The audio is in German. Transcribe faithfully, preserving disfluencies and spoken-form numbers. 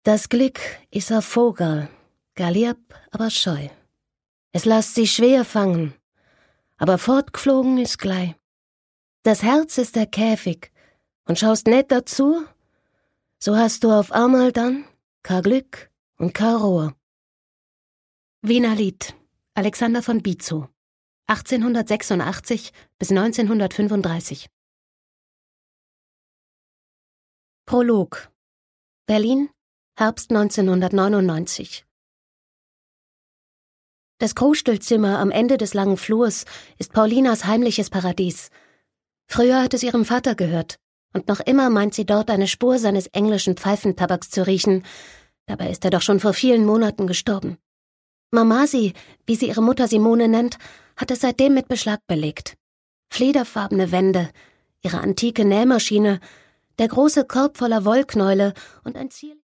Das Glück is a Vogel, gar lieb, aber scheu. Es lässt sich schwer fangen, aber fortgeflogen ist gleich. Das Herz ist der Käfig, und schaust net dazu, so hast du auf einmal dann kein Glück und kein Ruhe. Wiener Lied, Alexander von Bitzow, achtzehnhundertsechsundachtzig bis neunzehnhundertfünfunddreißig. Prolog, Berlin, Herbst neunzehnhundertneunundneunzig. Das Krustelzimmer am Ende des langen Flurs ist Paulinas heimliches Paradies. Früher hat es ihrem Vater gehört, und noch immer meint sie dort eine Spur seines englischen Pfeifentabaks zu riechen. Dabei ist er doch schon vor vielen Monaten gestorben. Mamasi, wie sie ihre Mutter Simone nennt, hat es seitdem mit Beschlag belegt. Fliederfarbene Wände, ihre antike Nähmaschine, der große Korb voller Wollknäule und ein Ziel